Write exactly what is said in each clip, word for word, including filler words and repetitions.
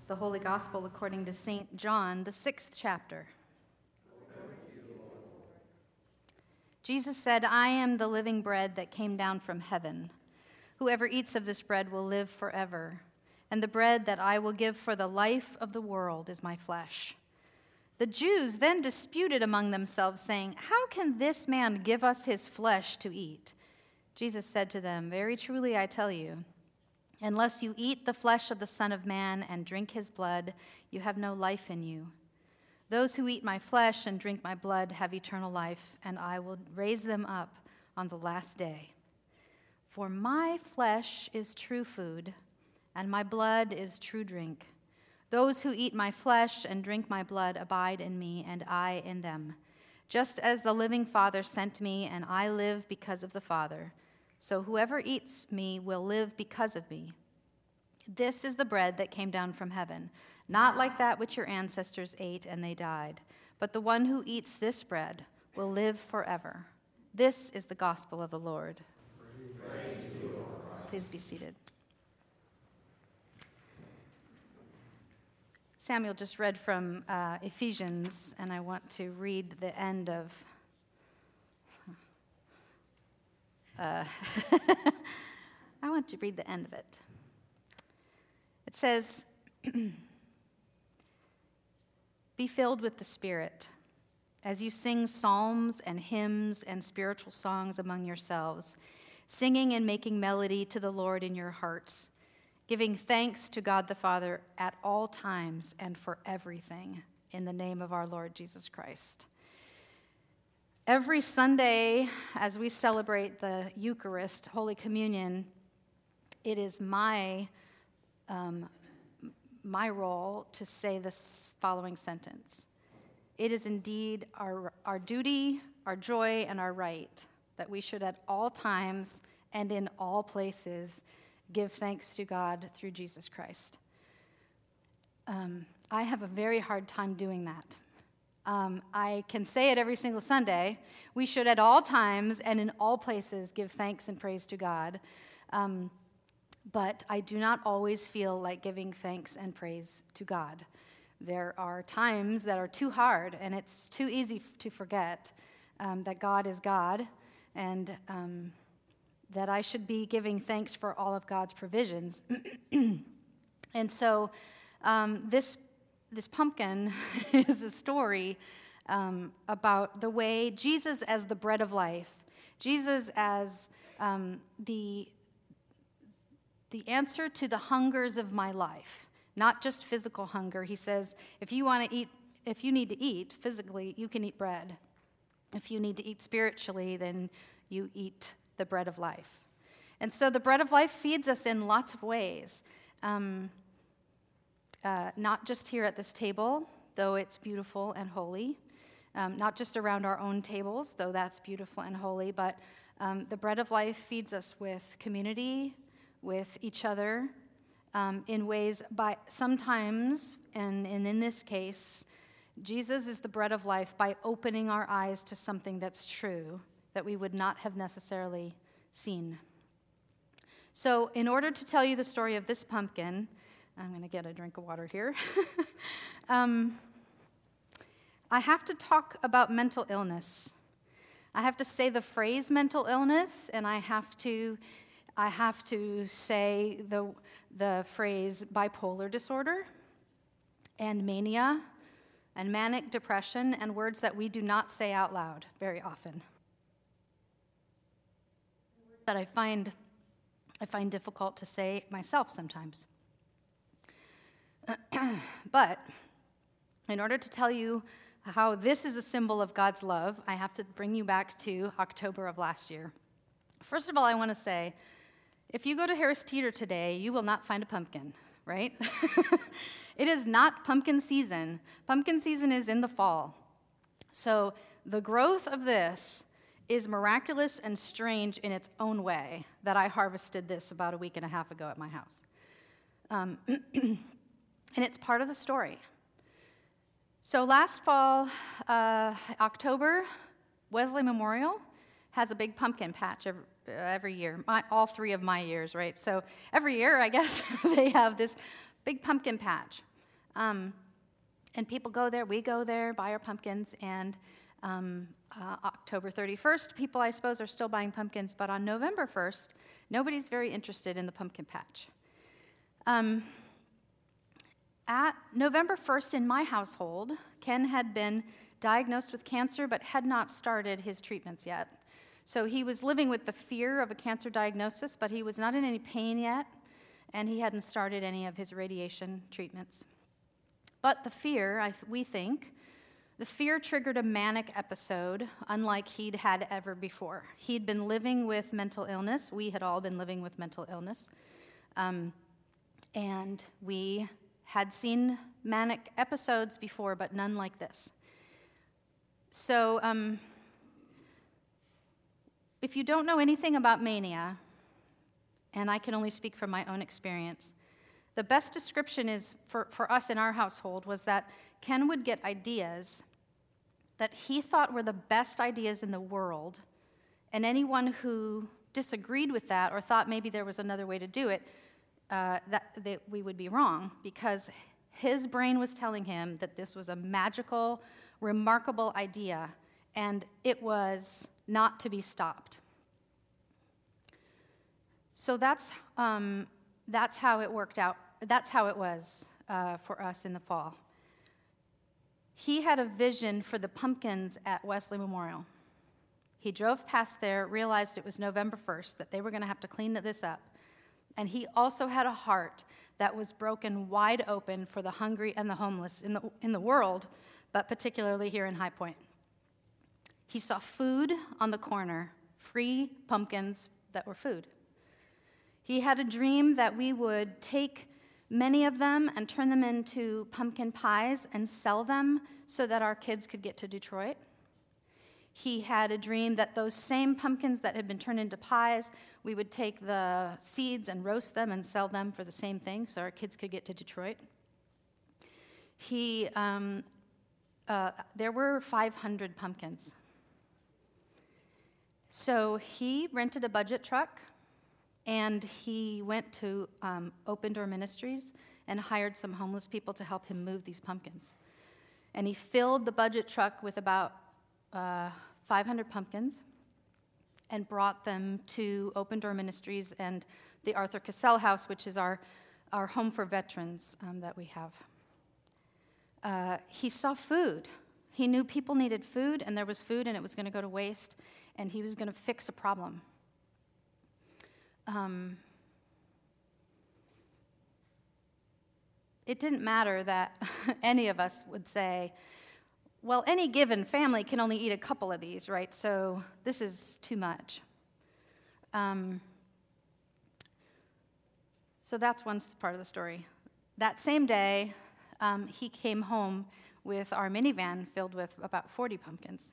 The Holy Gospel according to Saint John, the sixth chapter. Jesus said, "I am the living bread that came down from heaven. Whoever eats of this bread will live forever, and the bread that I will give for the life of the world is my flesh." The Jews then disputed among themselves, saying, "How can this man give us his flesh to eat?" Jesus said to them, "Very truly I tell you, unless you eat the flesh of the Son of Man and drink his blood, you have no life in you. Those who eat my flesh and drink my blood have eternal life, and I will raise them up on the last day. For my flesh is true food, and my blood is true drink. Those who eat my flesh and drink my blood abide in me, and I in them. Just as the living Father sent me, and I live because of the Father, so whoever eats me will live because of me. This is the bread that came down from heaven, not like that which your ancestors ate and they died, but the one who eats this bread will live forever." This is the gospel of the Lord. Praise to you, Lord. Please be seated. Samuel just read from uh, Ephesians, and I want to read the end of Uh, I want to read the end of it. It says, "Be filled with the Spirit as you sing psalms and hymns and spiritual songs among yourselves, singing and making melody to the Lord in your hearts, giving thanks to God the Father at all times and for everything in the name of our Lord Jesus Christ." Every Sunday, as we celebrate the Eucharist, Holy Communion, it is my um, my role to say this following sentence. It is indeed our, our duty, our joy, and our right that we should at all times and in all places give thanks to God through Jesus Christ. Um, I have a very hard time doing that. Um, I can say it every single Sunday. We should at all times and in all places give thanks and praise to God. Um, but I do not always feel like giving thanks and praise to God. There are times that are too hard, and it's too easy to forget um, that God is God, and um, that I should be giving thanks for all of God's provisions. And so um, this This pumpkin is a story um, about the way Jesus as the bread of life, Jesus as um, the, the answer to the hungers of my life, not just physical hunger. He says, if you want to eat, if you need to eat physically, you can eat bread. If you need to eat spiritually, then you eat the bread of life. And so the bread of life feeds us in lots of ways. Um, Uh, not just here at this table, though it's beautiful and holy. Um, not just around our own tables, though that's beautiful and holy, but um, the bread of life feeds us with community, with each other, um, in ways by sometimes, and, and in this case, Jesus is the bread of life by opening our eyes to something that's true that we would not have necessarily seen. So in order to tell you the story of this pumpkin, I'm going to get a drink of water here. um, I have to talk about mental illness. I have to say the phrase mental illness, and I have to, I have to say the the phrase bipolar disorder, and mania, and manic depression, and words that we do not say out loud very often. That I find, I find difficult to say myself sometimes. But in order to tell you how this is a symbol of God's love, I have to bring you back to October of last year. First of all, I want to say, if you go to Harris Teeter today, you will not find a pumpkin, right? It is not pumpkin season. Pumpkin season is in the fall. So the growth of this is miraculous and strange in its own way, that I harvested this about a week and a half ago at my house. Um, And it's part of the story. So last fall, uh, October, Wesley Memorial has a big pumpkin patch every, every year, my, all three of my years, right? So every year, I guess, they have this big pumpkin patch. Um, and people go there, we go there, buy our pumpkins, and um, uh, October thirty-first, people, I suppose, are still buying pumpkins, but on November first, nobody's very interested in the pumpkin patch. Um, at November first in my household, Ken had been diagnosed with cancer but had not started his treatments yet. So he was living with the fear of a cancer diagnosis, but he was not in any pain yet, and he hadn't started any of his radiation treatments. But the fear, I th- we think, the fear triggered a manic episode unlike he'd had ever before. He'd been living with mental illness. We had all been living with mental illness. Um, and we had seen manic episodes before, but none like this. So um, if you don't know anything about mania, and I can only speak from my own experience, the best description is for, for us in our household was that Ken would get ideas that he thought were the best ideas in the world, and anyone who disagreed with that or thought maybe there was another way to do it, uh, that, that we would be wrong, because his brain was telling him that this was a magical, remarkable idea, and it was not to be stopped. So that's um, that's how it worked out. That's how it was uh, for us in the fall. He had a vision for the pumpkins at Wesley Memorial. He drove past there, realized it was November first, that they were going to have to clean this up. And he also had a heart that was broken wide open for the hungry and the homeless in the, in the world, but particularly here in High Point. He saw food on the corner, free pumpkins that were food. He had a dream that we would take many of them and turn them into pumpkin pies and sell them so that our kids could get to Detroit. He had a dream that those same pumpkins that had been turned into pies, we would take the seeds and roast them and sell them for the same thing so our kids could get to Detroit. He, um, uh, there were five hundred pumpkins. So he rented a budget truck, and he went to um, Open Door Ministries and hired some homeless people to help him move these pumpkins. And he filled the budget truck with about uh, five hundred pumpkins and brought them to Open Door Ministries and the Arthur Cassell House, which is our, our home for veterans um, that we have. Uh, he saw food. He knew people needed food, and there was food, and it was going to go to waste, and he was going to fix a problem. Um, it didn't matter that any of us would say, well, any given family can only eat a couple of these, right? So this is too much. Um, so that's one part of the story. That same day, um, he came home with our minivan filled with about forty pumpkins.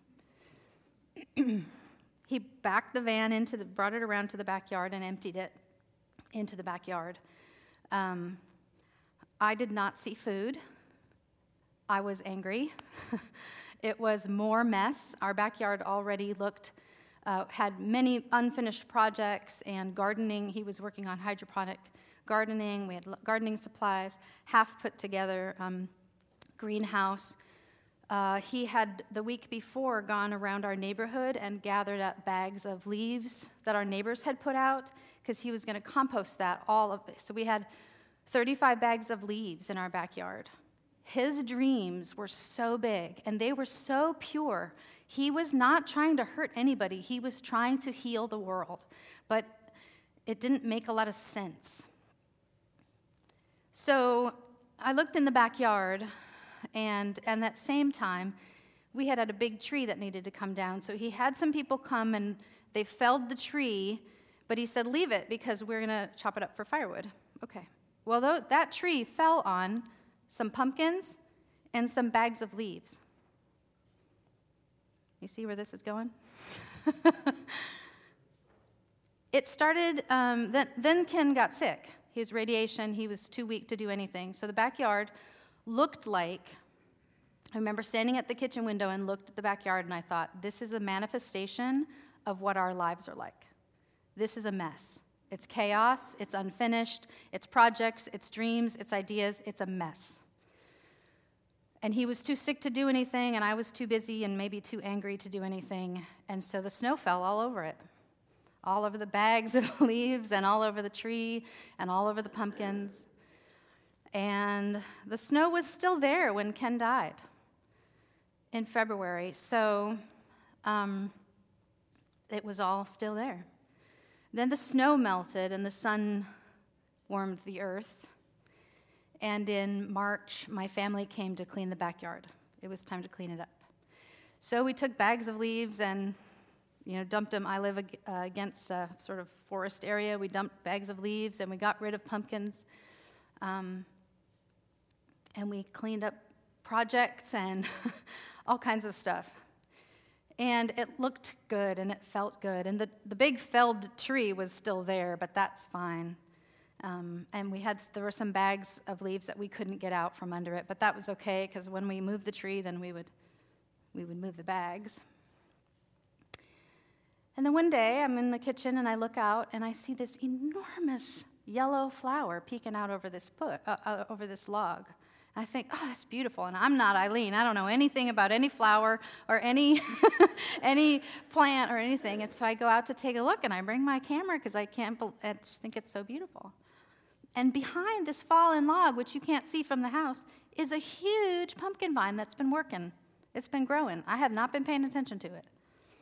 He backed the van into the, brought it around to the backyard and emptied it into the backyard. Um, I did not see food. I was angry. It was more mess. Our backyard already looked, uh, had many unfinished projects and gardening. He was working on hydroponic gardening. We had gardening supplies, half put together um, greenhouse. Uh, he had, the week before, gone around our neighborhood and gathered up bags of leaves that our neighbors had put out because he was going to compost that, all of it. So we had thirty-five bags of leaves in our backyard. His dreams were so big, and they were so pure. He was not trying to hurt anybody. He was trying to heal the world, but it didn't make a lot of sense. So I looked in the backyard, and at that same time, we had had a big tree that needed to come down. So he had some people come, and they felled the tree, but he said, leave it, because we're going to chop it up for firewood. Okay. Well, th- that tree fell on some pumpkins and some bags of leaves. You see where this is going? It started, um, then, then Ken got sick. He was radiation. He was too weak to do anything. So the backyard looked like, I remember standing at the kitchen window and looked at the backyard, and I thought, this is a manifestation of what our lives are like. This is a mess. It's chaos, it's unfinished, it's projects, it's dreams, it's ideas, it's a mess. And he was too sick to do anything, and I was too busy and maybe too angry to do anything. And so the snow fell all over it, all over the bags of leaves and all over the tree and all over the pumpkins. And the snow was still there when Ken died in February. So um, it was all still there. Then the snow melted and the sun warmed the earth. And in March, my family came to clean the backyard. It was time to clean it up. So we took bags of leaves and, you know, dumped them. I live ag- uh, against a sort of forest area. We dumped bags of leaves, and we got rid of pumpkins. Um, and we cleaned up projects and all kinds of stuff. And it looked good, and it felt good. And the, the big felled tree was still there, but that's fine. Um, and we had there were some bags of leaves that we couldn't get out from under it, but that was okay because when we moved the tree, then we would we would move the bags. And then one day, I'm in the kitchen and I look out and I see this enormous yellow flower peeking out over this put, uh, uh, over this log. I think, oh, that's beautiful. And I'm not Eileen. I don't know anything about any flower or any any plant or anything. And so I go out to take a look, and I bring my camera because I can't. Be- I just think it's so beautiful. And behind this fallen log, which you can't see from the house, is a huge pumpkin vine that's been working. It's been growing. I have not been paying attention to it.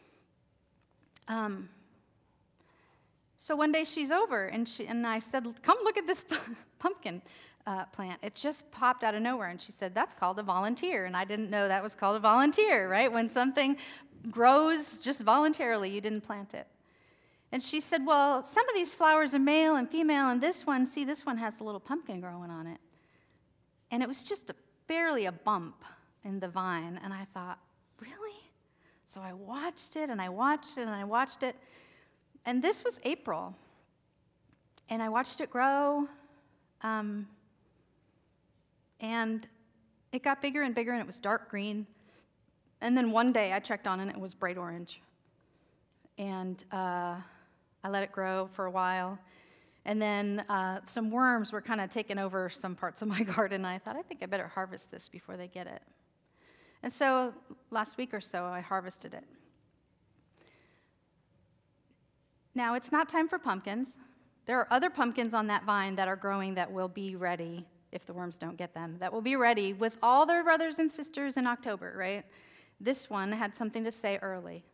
Um. So one day she's over, and she and I said, "Come look at this pumpkin." Uh, plant. It just popped out of nowhere, and she said, "That's called a volunteer." And I didn't know that was called a volunteer, right? When something grows just voluntarily, you didn't plant it. And she said, "Well, some of these flowers are male and female, and this one, see, this one has a little pumpkin growing on it." And it was just a, barely a bump in the vine, and I thought, really? So I watched it, and I watched it, and I watched it, and this was April, and I watched it grow. Um, And it got bigger and bigger, and it was dark green. And then one day I checked on it, and it was bright orange. And uh, I let it grow for a while. And then uh, some worms were kind of taking over some parts of my garden, and I thought, I think I better harvest this before they get it. And so last week or so, I harvested it. Now, it's not time for pumpkins. There are other pumpkins on that vine that are growing that will be ready if the worms don't get them, that will be ready with all their brothers and sisters in October, right? This one had something to say early.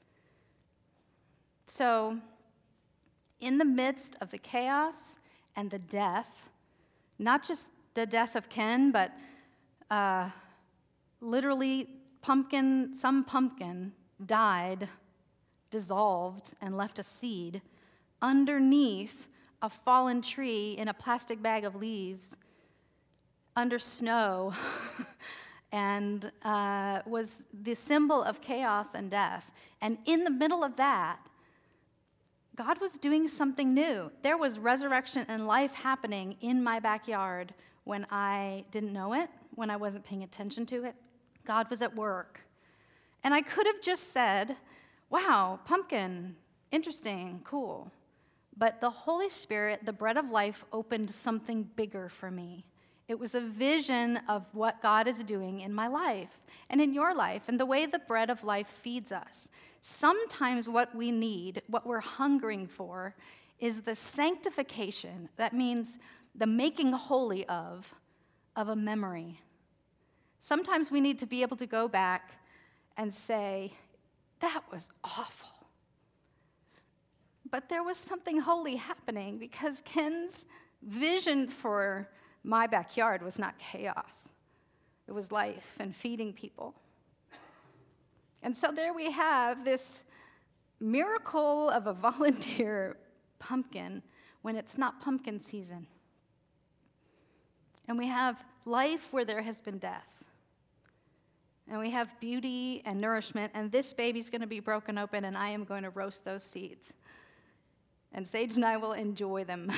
So, in the midst of the chaos and the death, not just the death of Ken, but uh, literally pumpkin, some pumpkin died, dissolved, and left a seed underneath a fallen tree in a plastic bag of leaves, under snow, and uh, was the symbol of chaos and death. And in the middle of that, God was doing something new. There was resurrection and life happening in my backyard when I didn't know it, when I wasn't paying attention to it. God was at work. And I could have just said, wow, pumpkin, interesting, cool. But the Holy Spirit, the bread of life, opened something bigger for me. It was a vision of what God is doing in my life and in your life and the way the bread of life feeds us. Sometimes what we need, what we're hungering for, is the sanctification. That means the making holy of, of a memory. Sometimes we need to be able to go back and say, that was awful. But there was something holy happening because Ken's vision for my backyard was not chaos. It was life and feeding people. And so there we have this miracle of a volunteer pumpkin when it's not pumpkin season. And we have life where there has been death. And we have beauty and nourishment, and this baby's going to be broken open, and I am going to roast those seeds. And Sage and I will enjoy them.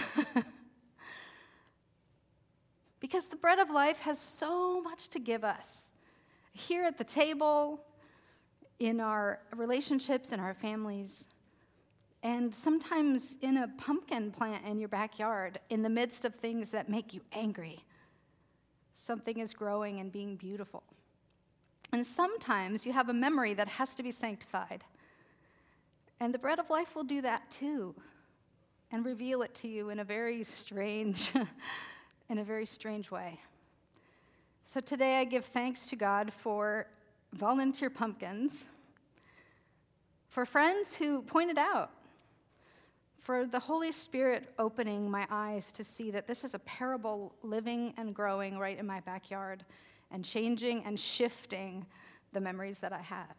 Because the bread of life has so much to give us. Here at the table, in our relationships, in our families, and sometimes in a pumpkin plant in your backyard, in the midst of things that make you angry. something is growing and being beautiful. And sometimes you have a memory that has to be sanctified. And the bread of life will do that too, and reveal it to you in a very strange, in a very strange way. So today I give thanks to God for volunteer pumpkins, for friends who pointed out, for the Holy Spirit opening my eyes to see that this is a parable living and growing right in my backyard and changing and shifting the memories that I have.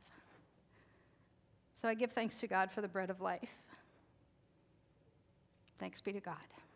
So I give thanks to God for the bread of life. Thanks be to God.